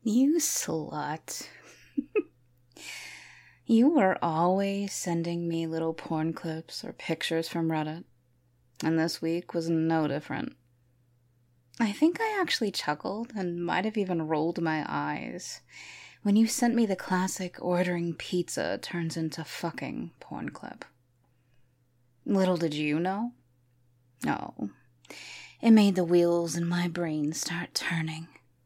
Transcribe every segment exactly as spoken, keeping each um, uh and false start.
You slut. You were always sending me little porn clips or pictures from Reddit, and this week was no different. I think I actually chuckled and might have even rolled my eyes when you sent me the classic ordering pizza turns into fucking porn clip. Little did you know? No. It made the wheels in my brain start turning.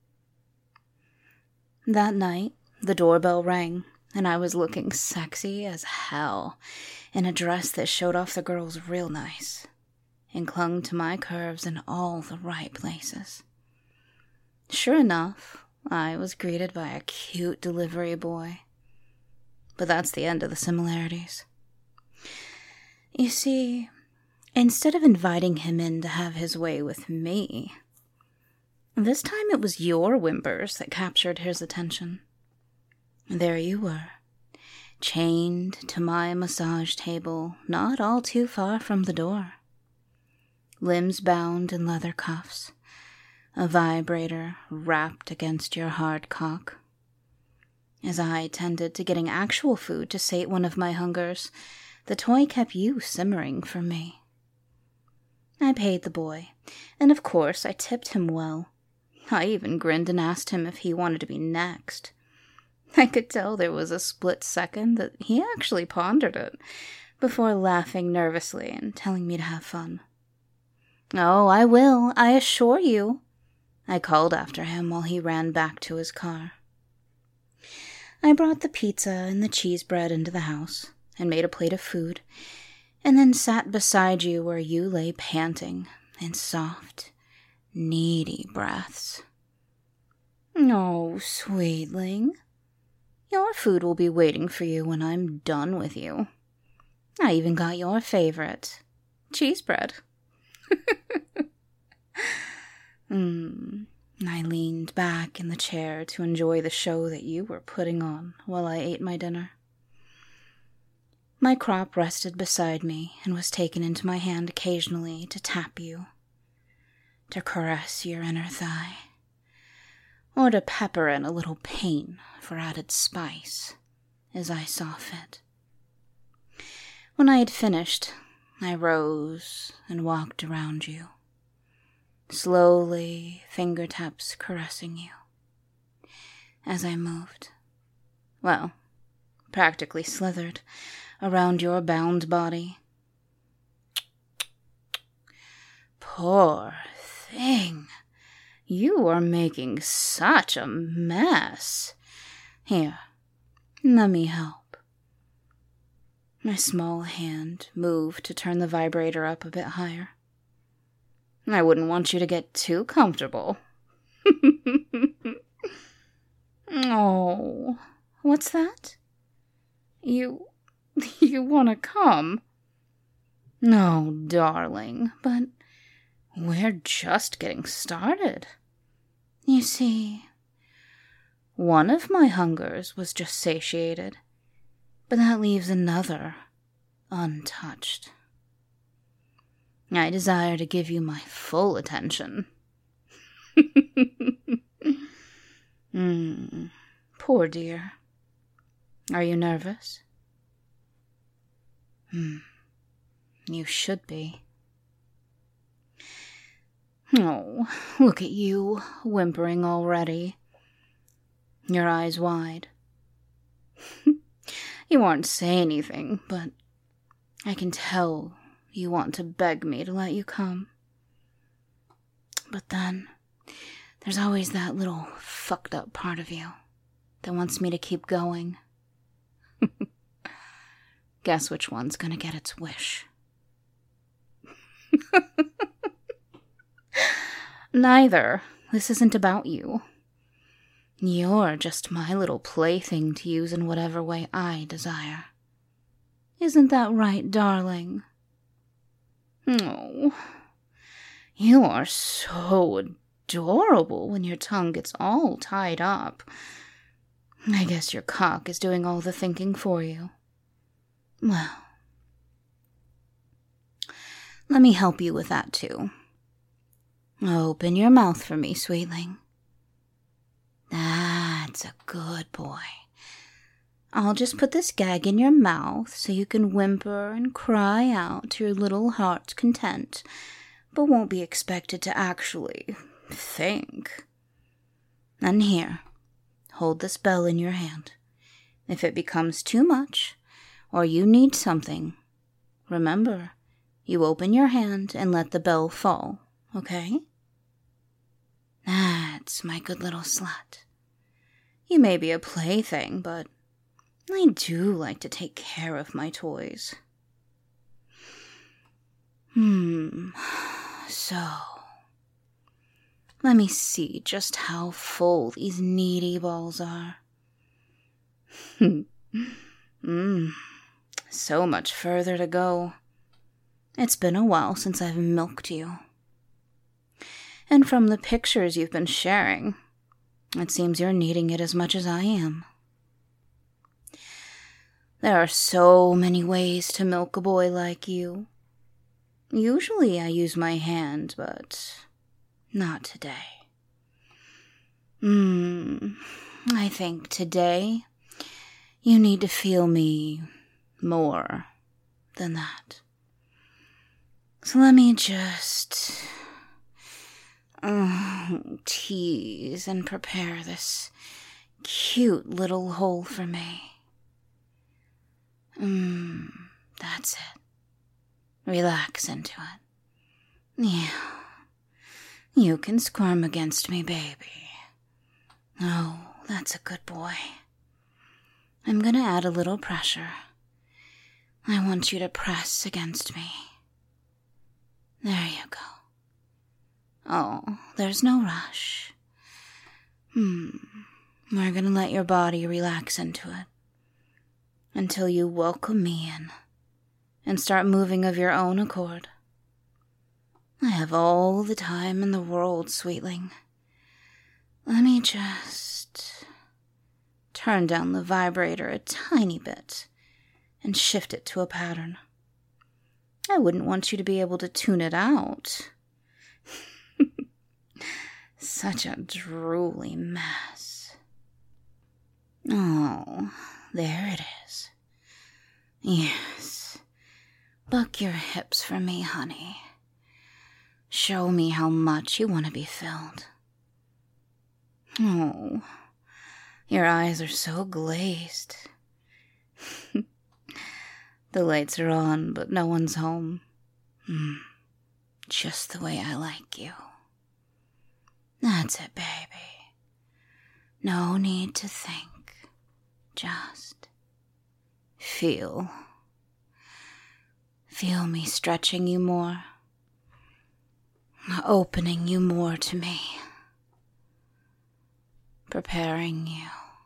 That night, the doorbell rang, and I was looking sexy as hell in a dress that showed off the girls real nice and clung to my curves in all the right places. Sure enough, I was greeted by a cute delivery boy. But that's the end of the similarities. You see, instead of inviting him in to have his way with me, this time it was your whimpers that captured his attention. There you were, chained to my massage table not all too far from the door. Limbs bound in leather cuffs, a vibrator wrapped against your hard cock. As I tended to getting actual food to sate one of my hungers, the toy kept you simmering for me. I paid the boy, and of course I tipped him well. I even grinned and asked him if he wanted to be next. I could tell there was a split second that he actually pondered it, before laughing nervously and telling me to have fun. "Oh, I will, I assure you," I called after him while he ran back to his car. I brought the pizza and the cheese bread into the house and made a plate of food, and then sat beside you where you lay panting in soft, needy breaths. "Oh, sweetling, your food will be waiting for you when I'm done with you. I even got your favorite, cheese bread." mm, I leaned back in the chair to enjoy the show that you were putting on while I ate my dinner. My crop rested beside me and was taken into my hand occasionally to tap you, to caress your inner thigh, or to pepper in a little pain for added spice, as I saw fit. When I had finished, I rose and walked around you, slowly, fingertips caressing you. As I moved, well, practically slithered around your bound body. Poor thing. You are making such a mess. Here, let me help. My small hand moved to turn the vibrator up a bit higher. I wouldn't want you to get too comfortable. Oh, what's that? You, you want to come? No, darling, but we're just getting started. You see, one of my hungers was just satiated, but that leaves another untouched. I desire to give you my full attention. mm, poor dear. Are you nervous? Hmm, you should be. Oh, look at you, whimpering already. Your eyes wide. You aren't saying anything, but I can tell you want to beg me to let you come. But then, there's always that little fucked up part of you that wants me to keep going. Guess which one's gonna get its wish? Neither. This isn't about you. You're just my little plaything to use in whatever way I desire. Isn't that right, darling? Oh, you are so adorable when your tongue gets all tied up. I guess your cock is doing all the thinking for you. Well, let me help you with that too. Open your mouth for me, sweetling. Ah, That's a good boy. I'll just put this gag in your mouth so you can whimper and cry out to your little heart's content, but won't be expected to actually think. And here, hold this bell in your hand. If it becomes too much, or you need something, remember, you open your hand and let the bell fall, okay? That's my good little slut. You may be a plaything, but I do like to take care of my toys. Hmm, so, let me see just how full these needy balls are. Hmm, so much further to go. It's been a while since I've milked you. And from the pictures you've been sharing, it seems you're needing it as much as I am. There are so many ways to milk a boy like you. Usually I use my hand, but not today. Hmm, I think today you need to feel me more than that. So let me just uh, tease and prepare this cute little hole for me. Mmm, that's it. Relax into it. Yeah. You can squirm against me, baby. Oh, that's a good boy. I'm gonna add a little pressure. I want you to press against me. There you go. Oh, there's no rush. Hmm. We're gonna let your body relax into it until you welcome me in and start moving of your own accord. I have all the time in the world, sweetling. Let me just turn down the vibrator a tiny bit and shift it to a pattern. I wouldn't want you to be able to tune it out. Such a drooly mess. Oh, there it is. Yes. Buck your hips for me, honey. Show me how much you want to be filled. Oh, your eyes are so glazed. The lights are on, but no one's home. Mm, just the way I like you. That's it, baby. No need to think. Just feel. Feel me stretching you more. Opening you more to me. Preparing you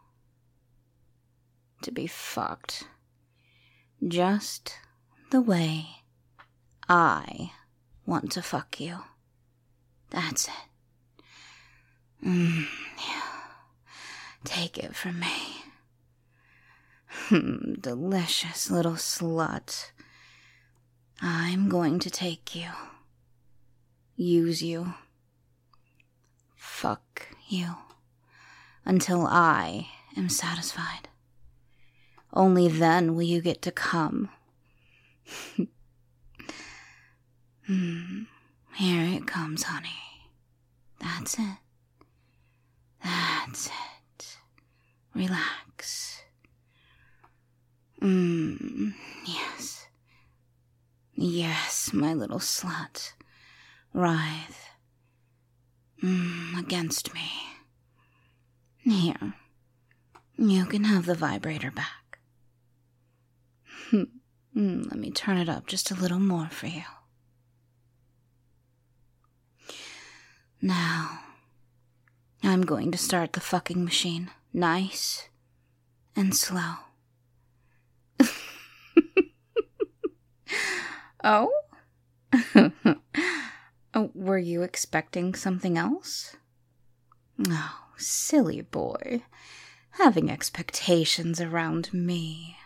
to be fucked. Just the way I want to fuck you. That's it. Mm, yeah. Take it from me. Hmm, delicious little slut. I'm going to take you. Use you. Fuck you. Until I am satisfied. Only then will you get to come. hmm. Here it comes, honey. That's it. That's it. Relax. Mmm, yes. Yes, my little slut. Writhe. Mmm, against me. Here. You can have the vibrator back. mm, let me turn it up just a little more for you. Now, I'm going to start the fucking machine. Nice and slow. Oh? Oh, were you expecting something else? Oh, silly boy. Having expectations around me.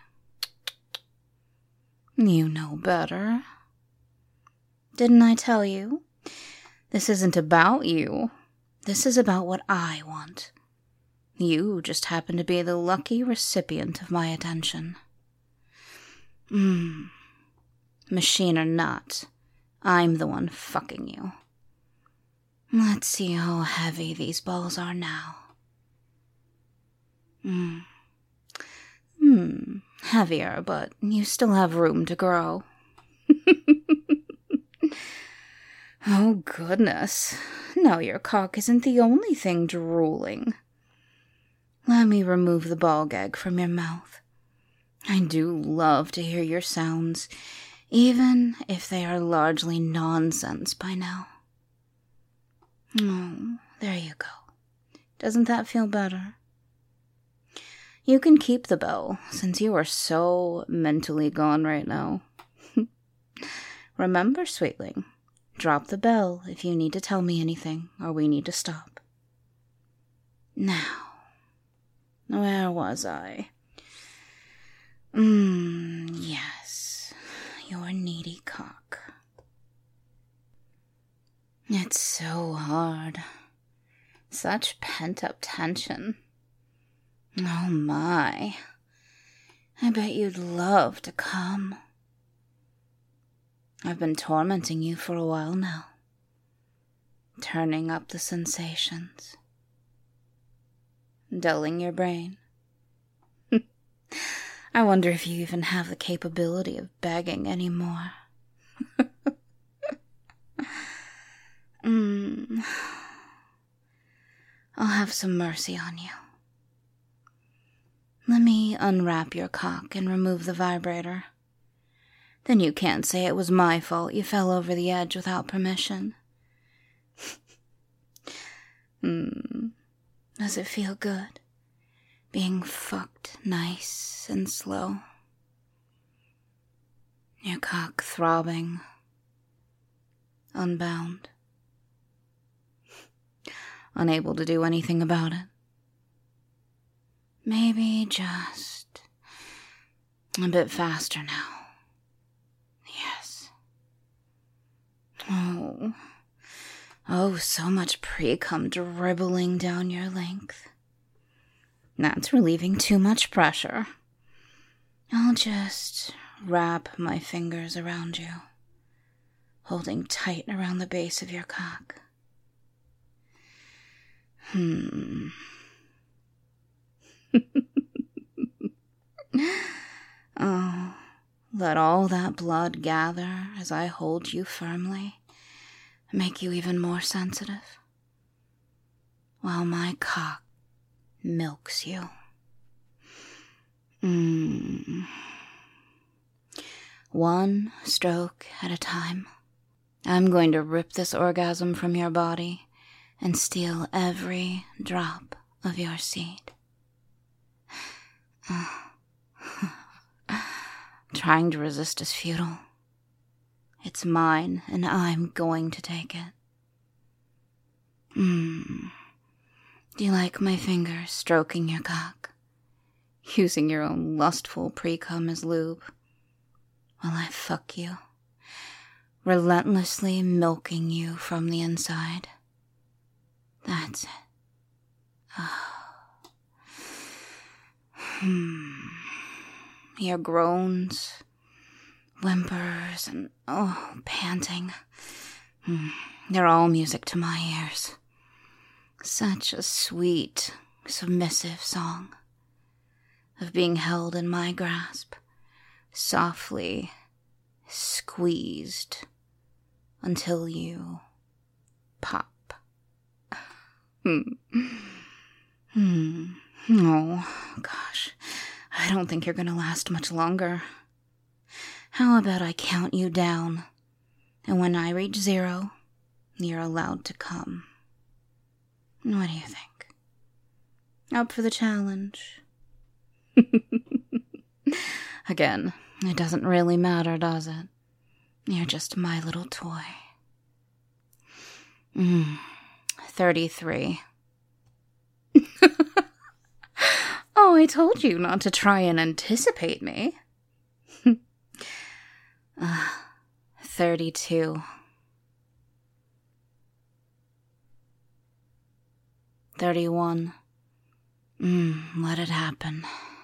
You know better. Didn't I tell you? This isn't about you. This is about what I want. You just happen to be the lucky recipient of my attention. Mmm. Machine or not, I'm the one fucking you. Let's see how heavy these balls are now. Hmm. Hmm. Heavier, but you still have room to grow. Oh, goodness. Now your cock isn't the only thing drooling. Let me remove the ball gag from your mouth. I do love to hear your sounds, even if they are largely nonsense by now. Oh, there you go. Doesn't that feel better? You can keep the bell, since you are so mentally gone right now. Remember, sweetling, drop the bell if you need to tell me anything, or we need to stop. Now, where was I? Mmm, yes, your needy cock. It's so hard. Such pent-up tension. Oh my. I bet you'd love to come. I've been tormenting you for a while now. Turning up the sensations. Dulling your brain. I wonder if you even have the capability of begging anymore. mm. I'll have some mercy on you. Let me unwrap your cock and remove the vibrator. Then you can't say it was my fault you fell over the edge without permission. Hmm. Does it feel good? Being fucked nice and slow. Your cock throbbing. Unbound. Unable to do anything about it. Maybe just a bit faster now. Yes. Oh. Oh, so much pre-cum dribbling down your length. That's relieving too much pressure. I'll just wrap my fingers around you, holding tight around the base of your cock. Hmm. Oh, let all that blood gather as I hold you firmly, make you even more sensitive, while my cock milks you. Mm. One stroke at a time. I'm going to rip this orgasm from your body and steal every drop of your seed. Trying to resist is futile. It's mine, and I'm going to take it. Mmm. Do you like my fingers stroking your cock? Using your own lustful pre-cum as lube while I fuck you, relentlessly milking you from the inside. That's it. Oh. Hmm. Your groans, whimpers, and oh, panting. Hmm. They're all music to my ears. Such a sweet, submissive song of being held in my grasp, softly squeezed until you pop. Hmm. Hmm. Oh, gosh. I don't think you're gonna last much longer. How about I count you down, and when I reach zero, you're allowed to come. What do you think? Up for the challenge? Again, it doesn't really matter, does it? You're just my little toy. Mm, thirty-three. Oh, I told you not to try and anticipate me. uh, thirty-two. thirty-one. Mm, let it happen.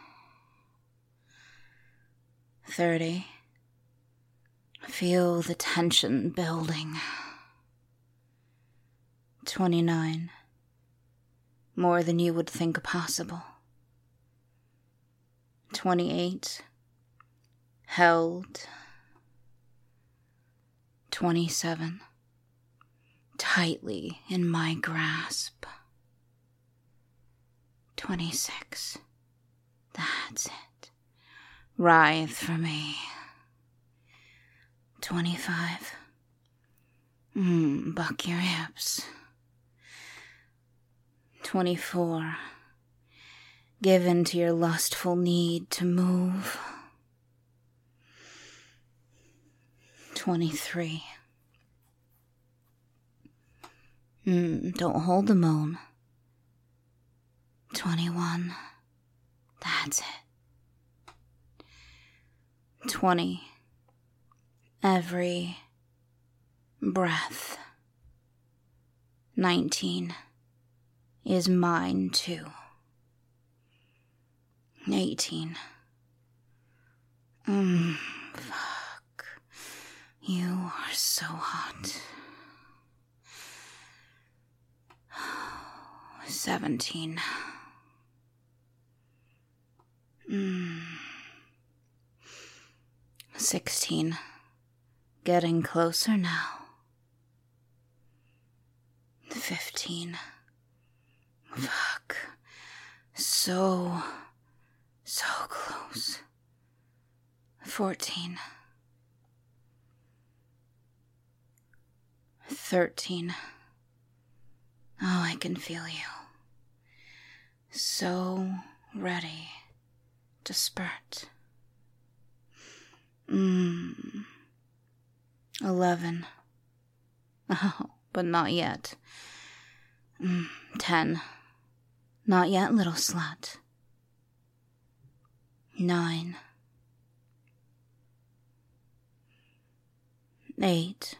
thirty. Feel the tension building. twenty-nine. More than you would think possible. twenty-eight. Held. twenty-seven. Tightly in my grasp. twenty-six. That's it. Writhe for me. twenty-five. Mmm, buck your hips. twenty-four. Give in to your lustful need to move. twenty-three. Mm, don't hold the moan. twenty-one. That's it. twenty. Every breath. nineteen. Is mine too. eighteen. Mmm, fuck. You are so hot. seventeen. Mmm. sixteen. Getting closer now. fifteen. Fuck. So, so close. fourteen. thirteen. Oh, I can feel you. So ready to spurt. Mmm. eleven. Oh, but not yet. Mm, ten. Not yet, little slut. Nine. Eight.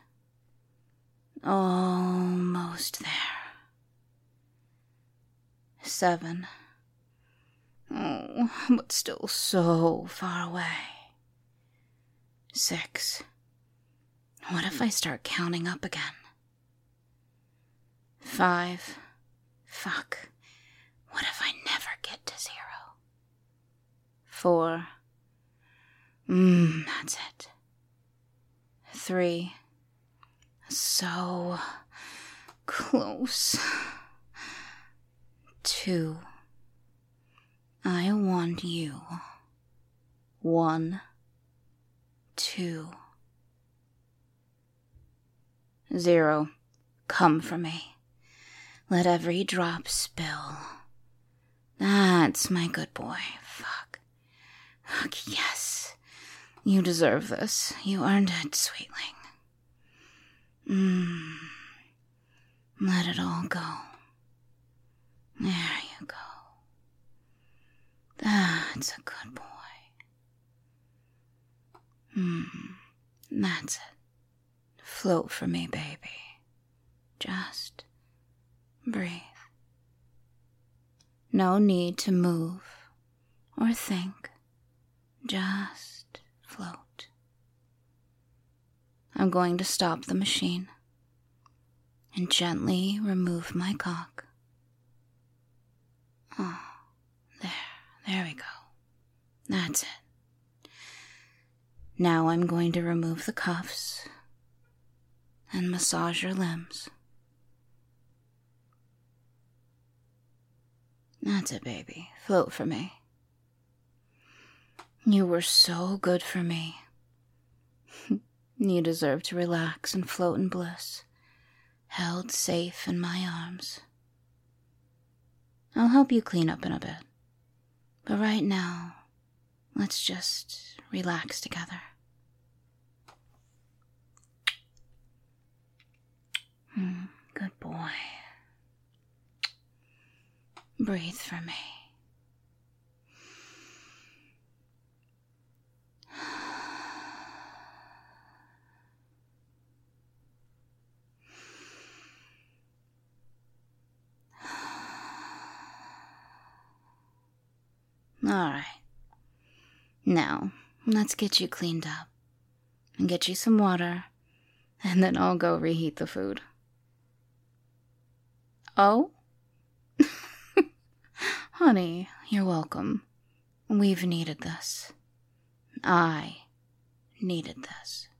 Almost there. Seven. Oh, but still so far away. Six. What if I start counting up again? Five. Fuck. What if I never get to zero? Four. Mmm, that's it. Three. So close. Two. I want you. One. Two. Zero. Come for me. Let every drop spill. That's my good boy. Fuck. Fuck, yes. You deserve this. You earned it, sweetling. Mmm. Let it all go. There you go. That's a good boy. Hmm. That's it. Float for me, baby. Just breathe. No need to move or think. Just float. I'm going to stop the machine and gently remove my cock. Oh, there, there we go. That's it. Now I'm going to remove the cuffs and massage your limbs. That's it, baby. Float for me. You were so good for me. You deserve to relax and float in bliss, held safe in my arms. I'll help you clean up in a bit. But right now, let's just relax together. Mm, good boy. Breathe for me. Alright. Now, let's get you cleaned up. And get you some water. And then I'll go reheat the food. Oh? Honey, you're welcome. We've needed this. I needed this.